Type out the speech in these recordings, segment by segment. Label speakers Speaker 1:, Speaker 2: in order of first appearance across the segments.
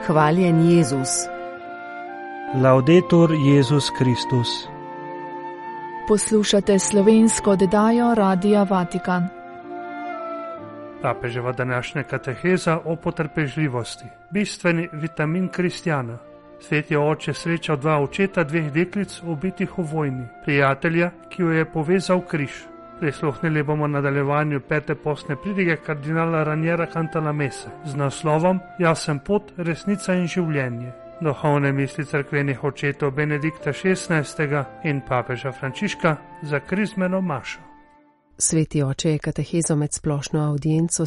Speaker 1: Hvaljen Jezus.
Speaker 2: Laudetur Jezus Kristus.
Speaker 3: Poslušate slovensko oddajo Radia Vatikan.
Speaker 4: Papeževa današnja kateheza o potrpežljivosti. Bistveni vitamin kristjana. Sveti oče srečal dva očeta dveh deklic ubitih v vojni, prijatelja, ki jo je povezal križ. Prisluhnili bomo nadaljevanju 5. postne pridige kardinala Raniera Cantalamesse z naslovom Jaz sem pot, resnica in življenje. Duhovne misli cerkvenih očetov Benedikta XVI. In papeža Frančiška za krizmeno mašo.
Speaker 1: Sveti oče je katehezo med splošno audienco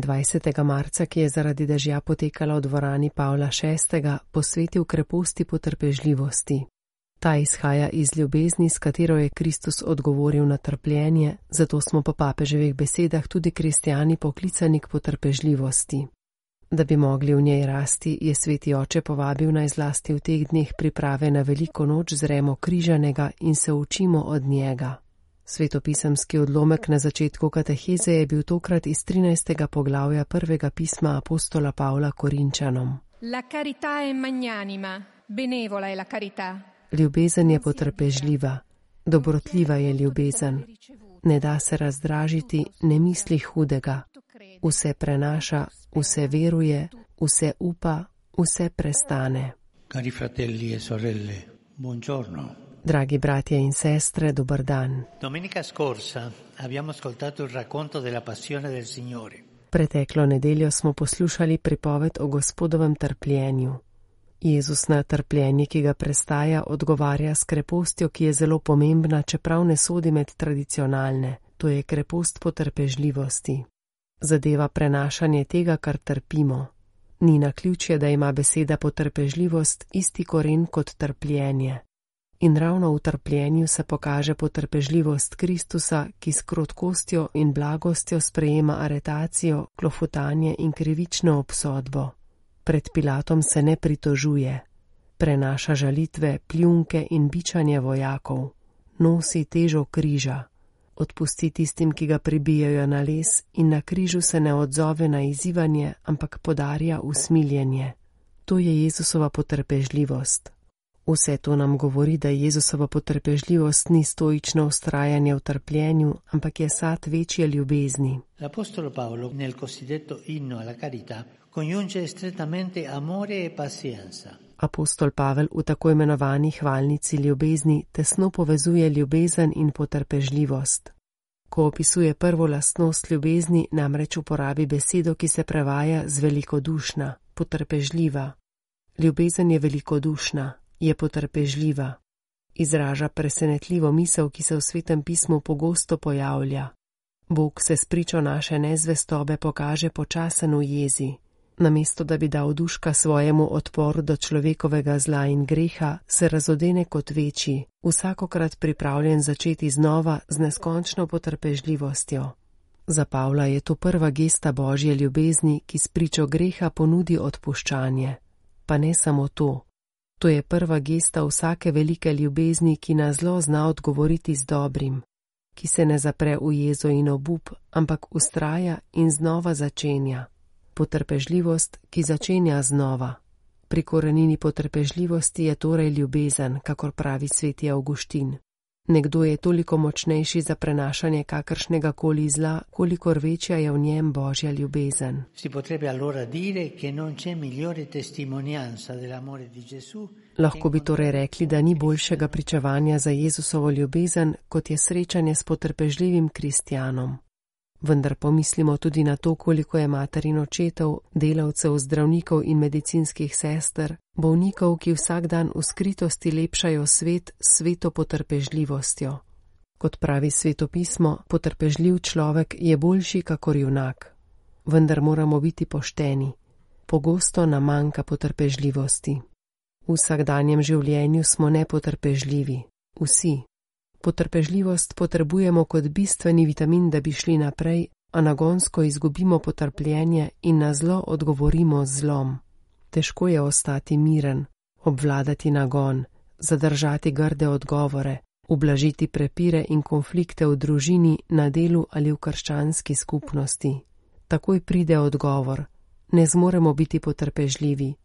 Speaker 1: 27. marca, ki je zaradi dežja potekala v dvorani Pavla VI., posvetil kreposti potrpežljivosti. Ta izhaja iz ljubezni, s katero je Kristus odgovoril na trpljenje, zato smo po papeževih besedah tudi kristjani poklicani k potrpežljivosti. Da bi mogli v njej rasti, je sveti oče povabil naj zlasti v teh dneh priprave na veliko noč zremo križanega in se učimo od njega. Svetopisemski odlomek na začetku kateheze je bil tokrat iz 13. poglavja prvega pisma apostola Pavla Korinčanom.
Speaker 5: La carità è magnanima, benevola è la carità.
Speaker 1: Ljubezen je potrpežljiva, dobrotljiva je ljubezen. Ne da se razdražiti, ne misli hudega. Vse prenaša, vse veruje, vse upa, vse prestane.
Speaker 6: Cari fratelli e sorelle, buongiorno.
Speaker 1: Dragi bratje in sestre, dober dan.
Speaker 6: Domenica scorsa abbiamo ascoltato il racconto della passione del Signore.
Speaker 1: Preteklo nedeljo smo poslušali pripoved o Gospodovem trpljenju. Jezus na trpljenje, ki ga prestaja, odgovarja s krepostjo, ki je zelo pomembna, čeprav ne sodi med tradicionalne, to je krepost potrpežljivosti. Zadeva prenašanje tega, kar trpimo. Ni naključje, da ima beseda potrpežljivost isti koren kot trpljenje. In ravno v trpljenju se pokaže potrpežljivost Kristusa, ki s krotkostjo in blagostjo sprejema aretacijo, klofutanje in krivično obsodbo. Pred Pilatom se ne pritožuje, prenaša žalitve, pljunke in bičanje vojakov, nosi težo križa, odpusti tistim, ki ga pribijajo na les in na križu se ne odzove na izzivanje, ampak podarja usmiljenje. To je Jezusova potrpežljivost. Vse to nam govori, da Jezusova potrpežljivost ni stoično vztrajanje v trpljenju, ampak je sad večje ljubezni.
Speaker 6: L'apostolo Paolo nel cosiddetto inno alla carità congiunge strettamente amore e pazienza.
Speaker 1: Apostol Pavel v tako imenovani hvalnici ljubezni tesno povezuje ljubezen in potrpežljivost. Ko opisuje prvo lastnost ljubezni, namreč uporabi besedo, ki se prevaja z velikodušna, potrpežljiva. Ljubezen je velikodušna, je potrpežljiva. Izraža presenetljivo misel, ki se v Svetem pismu pogosto pojavlja. Bog se spričo naše nezvestobe pokaže počasen v jezi. Namesto da bi dal duška svojemu odporu do človekovega zla in greha, se razodene kot večji, vsakokrat pripravljen začeti znova z neskončno potrpežljivostjo. Za Pavla je to prva gesta Božje ljubezni, ki spričo greha ponudi odpuščanje. Pa ne samo to. To je prva gesta vsake velike ljubezni, ki na zlo zna odgovoriti z dobrim, ki se ne zapre v jezo in obup, ampak vztraja in znova začenja. Potrpežljivost, ki začenja znova. Pri korenini potrpežljivosti je torej ljubezen, kakor pravi sveti Avguštin. Nekdo je toliko močnejši za prenašanje kakršnega koli zla, kolikor večja je v njem Božja ljubezen.
Speaker 6: Si potrebbe allora dire che non c'è migliore testimonianza dell'amore di Gesù.
Speaker 1: Lahko bi torej rekli, da ni boljšega pričevanja za Jezusovo ljubezen, kot je srečanje s potrpežljivim kristjanom. Vendar pomislimo tudi na to, koliko je mater in očetov, delavcev, zdravnikov in medicinskih sester, bolnikov, ki vsak dan v skritosti lepšajo svet s sveto potrpežljivostjo. Kot pravi svetopismo, potrpežljiv človek je boljši kakor junak. Vendar moramo biti pošteni. Pogosto nam manjka potrpežljivosti. V vsakdanjem življenju smo nepotrpežljivi. Vsi. Potrpežljivost potrebujemo kot bistveni vitamin, da bi šli naprej, a nagonsko izgubimo potrpljenje in na zlo odgovorimo z zlom. Težko je ostati miren, obvladati nagon, zadržati grde odgovore, ublažiti prepire in konflikte v družini, na delu ali v krščanski skupnosti. Takoj pride odgovor, ne zmoremo biti potrpežljivi.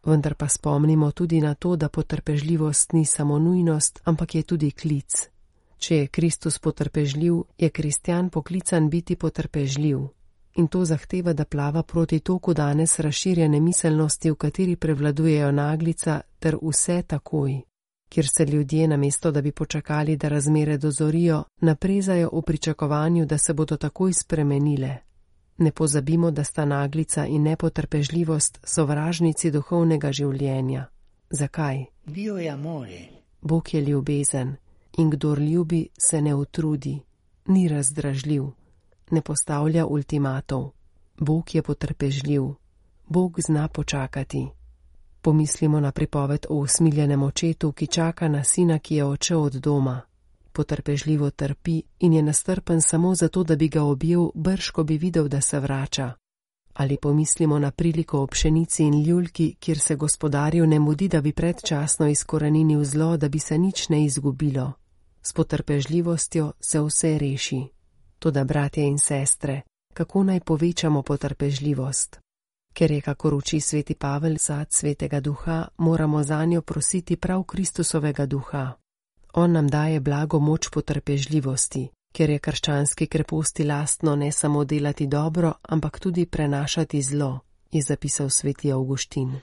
Speaker 1: Vendar pa spomnimo tudi na to, da potrpežljivost ni samo nujnost, ampak je tudi klic. Če je Kristus potrpežljiv, je kristjan poklican biti potrpežljiv. In to zahteva, da plava proti toku danes razširjene miselnosti, v kateri prevladujejo naglica ter vse takoj, kjer se ljudje, namesto da bi počakali, da razmere dozorijo, naprezajo v pričakovanju, da se bodo takoj spremenile. Ne pozabimo, da sta naglica in nepotrpežljivost sovražnici duhovnega življenja. Zakaj?
Speaker 6: Dio je amore.
Speaker 1: Bog je ljubezen in kdor ljubi, se ne utrudi, ni razdražljiv, ne postavlja ultimatov. Bog je potrpežljiv, Bog zna počakati. Pomislimo na pripoved o usmiljenem očetu, ki čaka na sina, ki je odšel od doma. Potrpežljivo trpi in je nastrpen samo zato, da bi ga objel, brž ko bi videl, da se vrača. Ali pomislimo na priliko o pšenici in ljulki, kjer se gospodarju ne mudi, da bi predčasno izkoreninil zlo, da bi se nič ne izgubilo. S potrpežljivostjo se vse reši. Toda, bratje in sestre, kako naj povečamo potrpežljivost? Ker je, kakor uči sveti Pavel, sad svetega duha, moramo zanjo prositi prav Kristusovega duha. On nam daje blago moč potrpežljivosti, ker je krščanski kreposti lastno ne samo delati dobro, ampak tudi prenašati zlo, je zapisal sveti Avguštin.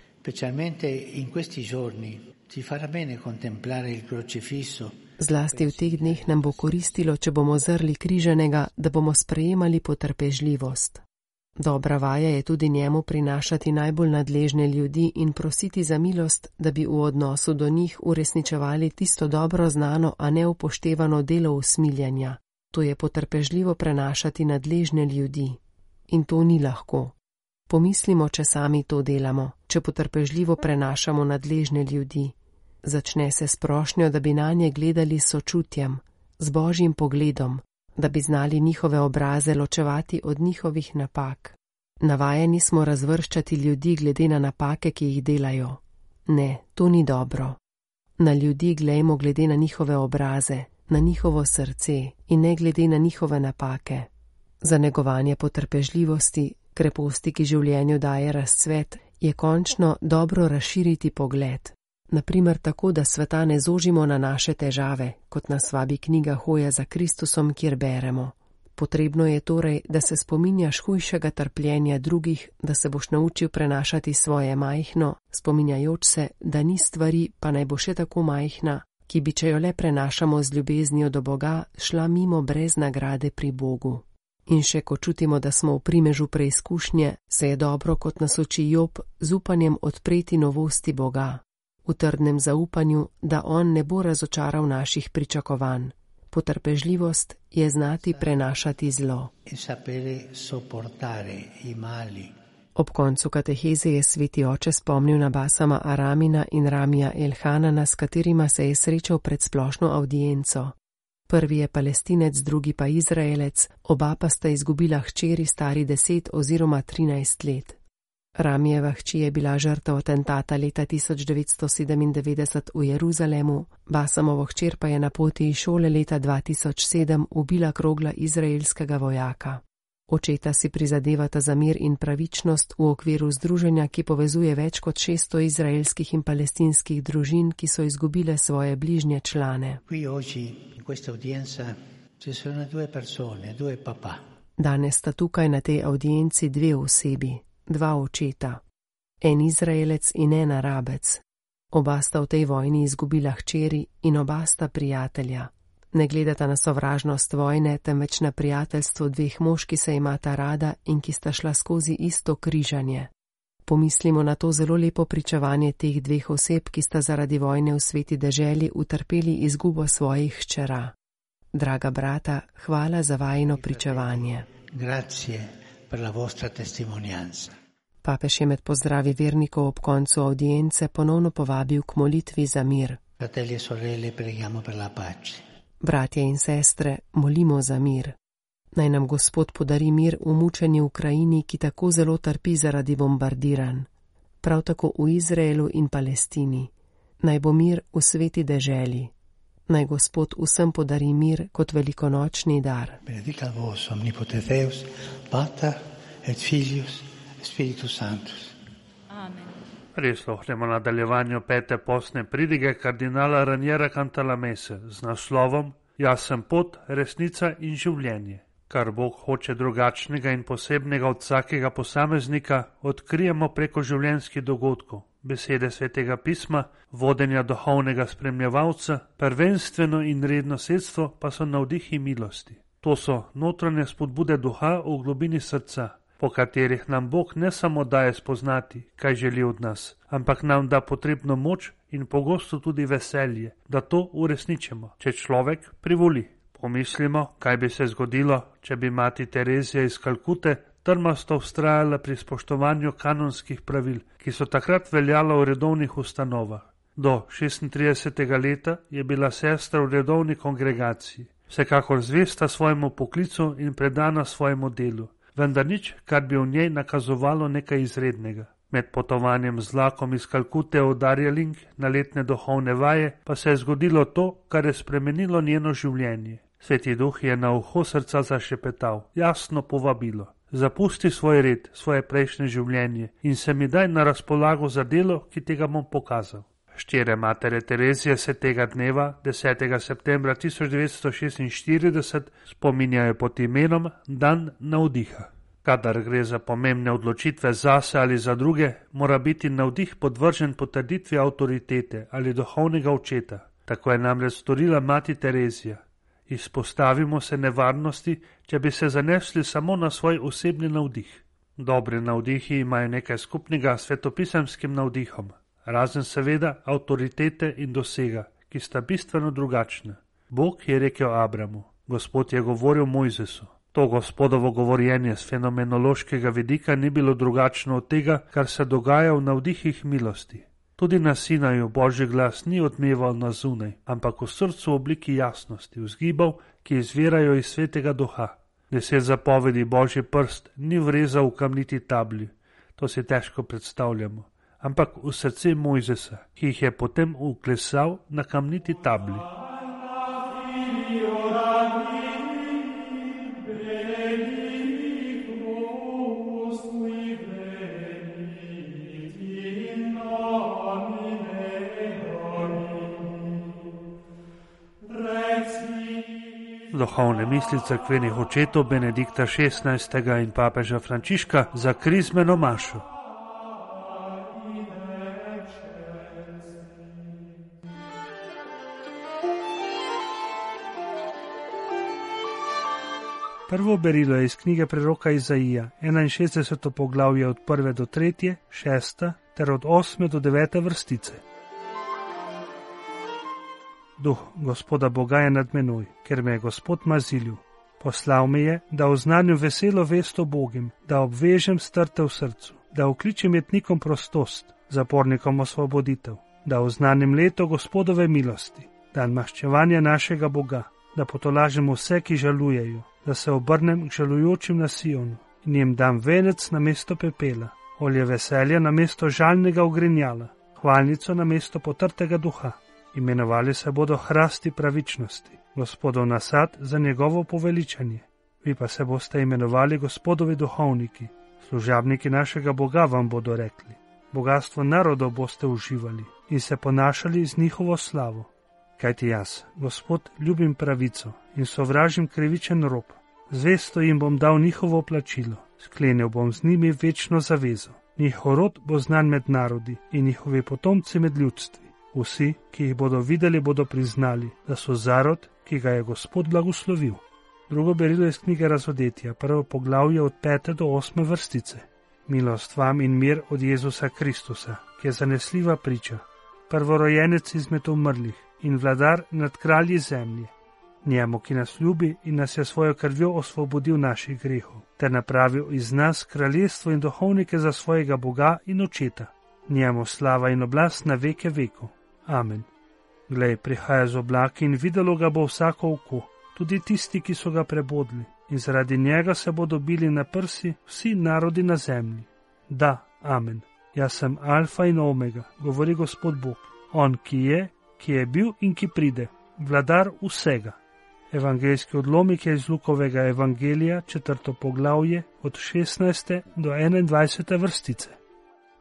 Speaker 1: Zlasti v teh dneh nam bo koristilo, če bomo zrli križanega, da bomo sprejemali potrpežljivost. Dobra vaja je tudi njemu prinašati najbolj nadležne ljudi in prositi za milost, da bi v odnosu do njih uresničevali tisto dobro znano, a neupoštevano delo usmiljanja. To je potrpežljivo prenašati nadležne ljudi. In to ni lahko. Pomislimo, če sami to delamo, če potrpežljivo prenašamo nadležne ljudi. Začne se s prošnjo, da bi nanje gledali s sočutjem, z božjim pogledom, da bi znali njihove obraze ločevati od njihovih napak. Navajeni smo razvrščati ljudi glede na napake, ki jih delajo. Ne, to ni dobro. Na ljudi glejmo glede na njihove obraze, na njihovo srce in ne glede na njihove napake. Za negovanje potrpežljivosti, kreposti, ki življenju daje razcvet, je končno dobro razširiti pogled. Naprimer tako, da sveta ne zožimo na naše težave, kot nas vabi knjiga Hoja za Kristusom, kjer beremo. Potrebno je torej, da se spominjaš hujšega trpljenja drugih, da se boš naučil prenašati svoje majhno, spominjajoč se, da ni stvari, pa naj bo še tako majhna, ki bi, če jo le prenašamo z ljubeznijo do Boga, šla mimo brez nagrade pri Bogu. In še ko čutimo, da smo v primežu preizkušnje, se je dobro, kot nas uči Job, z upanjem odpreti novosti Boga. V trdnem zaupanju, da on ne bo razočaral naših pričakovanj. Potrpežljivost je znati prenašati zlo. Ob koncu kateheze je sveti oče spomnil na Basama Aramina in Ramija Elhanana, s katerima se je srečal pred splošno avdienco. Prvi je Palestinec, drugi pa Izraelec, oba pa sta izgubila hčeri stari 10 oziroma 13 let. Ramijeva hči je bila žrtev atentata leta 1997 v Jeruzalemu, Basamovo hčer pa je na poti iz šole leta 2007 ubila krogla izraelskega vojaka. Očeta si prizadevata za mir in pravičnost v okviru združenja, ki povezuje več kot 600 izraelskih in palestinskih družin, ki so izgubile svoje bližnje člane. Danes sta tukaj na tej avdienci dve osebi. Dva očeta, en Izraelec in en Arabec. Oba sta v tej vojni izgubila hčeri in oba sta prijatelja. Ne gledata na sovražnost vojne, temveč na prijateljstvo dveh mož, ki se imata rada in ki sta šla skozi isto križanje. Pomislimo na to zelo lepo pričevanje teh dveh oseb, ki sta zaradi vojne v sveti deželi utrpeli izgubo svojih hčera. Draga brata, hvala za vajino pričevanje.
Speaker 6: Grazie per la vostra testimonianza.
Speaker 1: Papež je med pozdravi vernikov ob koncu audience ponovno povabil k molitvi za mir.
Speaker 6: Fratelli e sorelle, preghiamo per la pace.
Speaker 1: Bratje in sestre, molimo za mir. Naj nam Gospod podari mir v mučeni Ukrajini, ki tako zelo trpi zaradi bombardiranj. Prav tako v Izraelu in Palestini. Naj bo mir v sveti deželi. Naj Gospod vsem podari mir kot velikonočni dar.
Speaker 6: Benedicat vos omnipotens Deus, Pater et Filius et Spiritus Sanctus.
Speaker 5: Amen.
Speaker 4: Prisluhnemo nadaljevanju 5. postne pridige kardinala Raniera Cantalamesse z naslovom Jaz sem pot, resnica in življenje. Kar Bog hoče drugačnega in posebnega od vsakega posameznika, odkrijemo preko življenjskih dogodkov, besede svetega pisma, vodenja duhovnega spremljevalca, prvenstveno in redno sredstvo pa so navdihi milosti. To so notranje spodbude duha v globini srca, po katerih nam Bog ne samo daje spoznati, kaj želi od nas, ampak nam da potrebno moč in pogosto tudi veselje, da to uresničimo, če človek privoli. Pomislimo, kaj bi se zgodilo, če bi mati Terezija iz Kalkute trmasto vztrajala pri spoštovanju kanonskih pravil, ki so takrat veljala v redovnih ustanovah. Do 36. leta je bila sestra v redovni kongregaciji, vsekakor zvesta svojemu poklicu in predana svojemu delu, vendar nič, kar bi v njej nakazovalo nekaj izrednega. Med potovanjem z vlakom iz Kalkute v Darjeeling na letne duhovne vaje pa se je zgodilo to, kar je spremenilo njeno življenje. Sveti duh je na uho srca zašepetal, jasno povabilo. Zapusti svoj red, svoje prejšnje življenje in se mi daj na razpolago za delo, ki ti ga bom pokazal. Hčere matere Terezije se tega dneva, 10. septembra 1946, spominjajo pod imenom Dan navdiha. Kadar gre za pomembne odločitve zase ali za druge, mora biti navdih podvržen potrditvi avtoritete ali duhovnega očeta. Tako je namreč storila mati Terezija. Izpostavimo se nevarnosti, če bi se zanesli samo na svoj osebni navdih. Dobri navdihi imajo nekaj skupnega s svetopisemskim navdihom, razen seveda avtoritete in dosega, ki sta bistveno drugačna. Bog je rekel Abramu, Gospod je govoril Mojzesu. To Gospodovo govorjenje z fenomenološkega vidika ni bilo drugačno od tega, kar se dogaja v navdihih milosti. Tudi na Sinaju Božji glas ni odmeval na zunaj, ampak v srcu v obliki jasnosti, vzgibov, ki izvirajo iz svetega duha. 10 zapovedi Božji prst ni vrezal v kamniti tabli, to si težko predstavljamo, ampak v srce Mojzesa, ki jih je potem vklesal na kamniti tabli. Duhovne misli cerkvenih očetov Benedikta XVI. In papeža Frančiška za krizmeno mašo. Prvo berilo je iz knjige preroka Izaija, 61. poglavje od 1. do 3., 6. ter od 8. do 9. vrstice. Duh Gospoda Boga je nad menoj, ker me je Gospod mazilil. Poslal me je, da oznanim veselo vest o Bogim, da obvežem strte v srcu, da vkličem jetnikom prostost, zapornikom osvoboditev, da oznanim leto Gospodove milosti, dan maščevanja našega Boga, da potolažem vse, ki žalujejo, da se obrnem k žalujočim na Sionu in jim dam venec na mesto pepela, olje veselja na mesto žalnega ogrinjala, hvalnico na mesto potrtega duha. Imenovali se bodo hrasti pravičnosti, Gospodov nasad za njegovo poveličanje. Vi pa se boste imenovali Gospodovi duhovniki, služabniki našega Boga vam bodo rekli. Bogatstvo narodov boste uživali in se ponašali z njihovo slavo. Kajti jaz, Gospod, ljubim pravico in sovražim krivičen rob. Zvesto jim bom dal njihovo plačilo, sklenil bom z njimi večno zavezo. Njihov rod bo znan med narodi in njihovi potomci med ljudstvi. Vsi, ki jih bodo videli, bodo priznali, da so zarod, ki ga je Gospod blagoslovil. Drugo berilo iz knjige Razodetja, prvo poglavje od 5. do 8. vrstice. Milost vam in mir od Jezusa Kristusa, ki je zanesljiva priča, prvorojenec izmed umrlih in vladar nad kralji zemlje. Njemu, ki nas ljubi in nas je svojo krvjo osvobodil naših grehov, ter napravil iz nas kraljestvo in duhovnike za svojega Boga in Očeta. Njemu slava in oblast na veke vekov. Amen. Glej, prihaja z oblaki in videlo ga bo vsako oko, tudi tisti, ki so ga prebodli, in zaradi njega se bodo bili na prsi vsi narodi na zemlji. Da, amen. Jaz sem Alfa in Omega, govori Gospod Bog, on, ki je bil in ki pride, vladar vsega. Evangeljski odlomek je iz Lukovega evangelija, 4. poglavje, od 16. do 21. vrstice.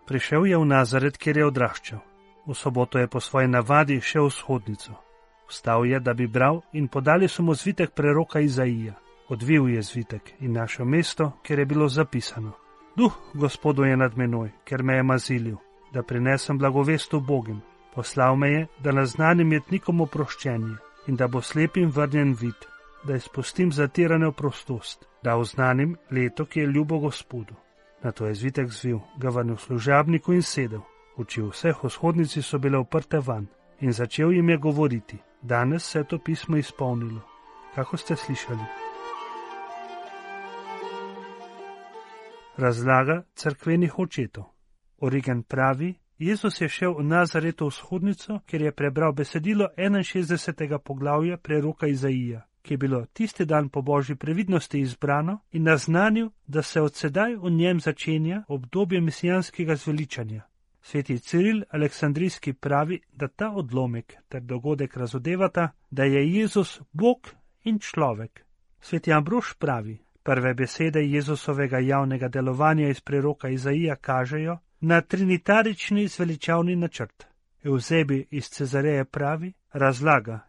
Speaker 4: Prišel je v Nazaret, kjer je odraščal. V soboto je po svoji navadi šel v shodnico. Vstal je, da bi bral, in podali so mu zvitek preroka Izaija. Odvil je zvitek in našel mesto, kjer je bilo zapisano: Duh Gospodu je nad menoj, ker me je mazilil, da prinesem blagovest ubogim. Poslal me je, da naznanim jetnikom oproščenje in da bo slepim vrnjen vid, da izpustim zatirane v prostost, da oznanim leto, ki je ljubo Gospodu. Nato je zvitek zvil, ga vrnil služabniku in sedel. Oči vseh v shodnici so bile uprte van in začel jim je govoriti: Danes se je to pismo izpolnilo, kako ste slišali. Razlaga cerkvenih očetov. Origen pravi: Jezus je šel v Nazaretu v shodnico, kjer je prebral besedilo 61. poglavja preroka Izaija, ki je bilo tisti dan po božji previdnosti izbrano, in naznanil, da se od sedaj v njem začenja obdobje mesijanskega zveličanja. Sveti Ciril Aleksandrijski pravi, da ta odlomek ter dogodek razodevata, da je Jezus Bog in človek. Sveti Ambrož pravi: Prve besede Jezusovega javnega delovanja iz preroka Izaija kažejo na trinitarični zveličavni načrt. Euzebi iz Cezareje pravi, razlaga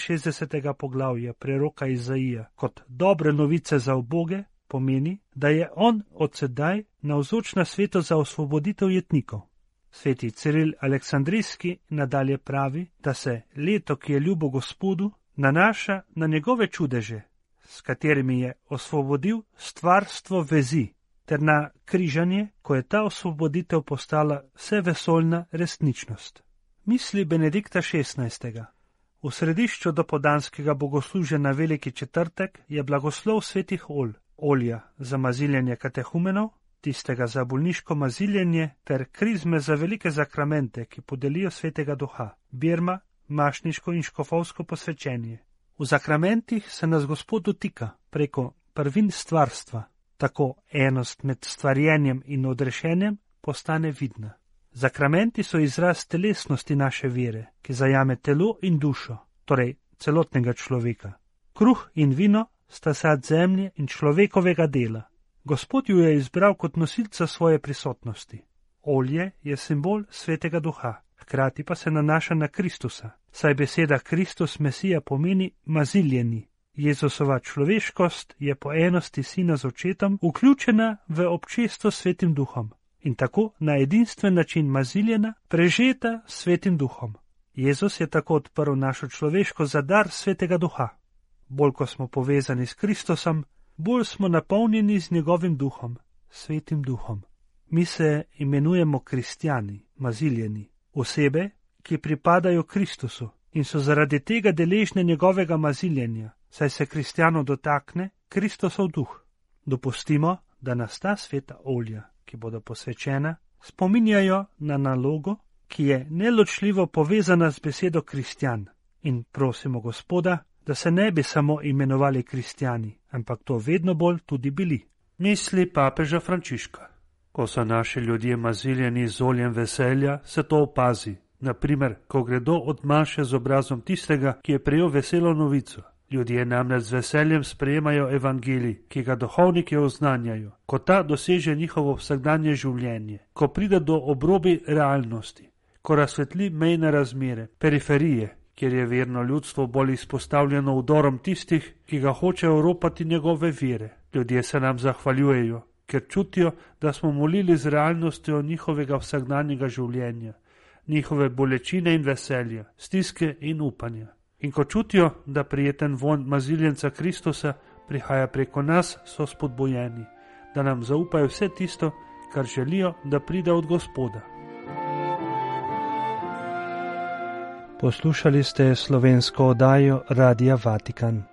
Speaker 4: 61. poglavja preroka Izaija kot dobre novice za uboge, pomeni, da je on od sedaj navzoč na svetu za osvoboditev jetnikov. Sveti Ciril Aleksandrijski nadalje pravi, da se leto, ki je ljubo Gospodu, nanaša na njegove čudeže, s katerimi je osvobodil stvarstvo vezi, ter na križanje, ko je ta osvoboditev postala vsevesoljna resničnost. Misli Benedikta XVI. V središču dopoldanskega bogoslužja na Veliki četrtek je blagoslov svetih olja za maziljenje katehumenov, tistega za bolniško maziljenje ter krizme za velike zakramente, ki podelijo svetega duha, birma, mašniško in škofovsko posvečenje. V zakramentih se nas Gospod dotika preko prvin stvarstva, tako enost med stvarjenjem in odrešenjem postane vidna. Zakramenti so izraz telesnosti naše vere, ki zajame telo in dušo, torej celotnega človeka. Kruh in vino sta sad zemlje in človekovega dela. Gospod ju je izbral kot nosilca svoje prisotnosti. Olje je simbol svetega duha, hkrati pa se nanaša na Kristusa, saj beseda Kristus Mesija pomeni maziljeni. Jezusova človeškost je po enosti sina z očetom vključena v občestvo s svetim duhom in tako na edinstven način maziljena, prežeta s svetim duhom. Jezus je tako odprl našo človeško za dar svetega duha. Bolj ko smo povezani s Kristusom, bolj smo napolnjeni z njegovim duhom, svetim duhom. Mi se imenujemo kristjani, maziljeni, osebe, ki pripadajo Kristusu in so zaradi tega deležne njegovega maziljenja, saj se kristjanov dotakne Kristusov duh. Dopustimo, da nas ta sveta olja, ki bodo posvečena, spominjajo na nalogo, ki je neločljivo povezana z besedo kristjan, in prosimo Gospoda, da se ne bi samo imenovali kristjani, ampak to vedno bolj tudi bili. Misli papeža Frančiška. Ko so naši ljudje maziljeni z oljem veselja, se to opazi. Naprimer, ko gredo od maše z obrazom tistega, ki je prejel veselo novico. Ljudje namreč z veseljem sprejemajo evangelij, ki ga duhovniki oznanjajo, ko ta doseže njihovo vsakdanje življenje, ko pride do obrobi realnosti, ko razsvetli mejne razmere, periferije, kjer je verno ljudstvo bolj izpostavljeno vdorom tistih, ki ga hočejo oropati njegove vere. Ljudje se nam zahvaljujejo, ker čutijo, da smo molili z realnostjo njihovega vsakdanjega življenja, njihove bolečine in veselja, stiske in upanja. In ko čutijo, da prijeten vonj maziljenca Kristusa prihaja preko nas, so spodbojeni, da nam zaupajo vse tisto, kar želijo, da pride od Gospoda. Poslušali ste slovensko oddajo Radia Vatikan.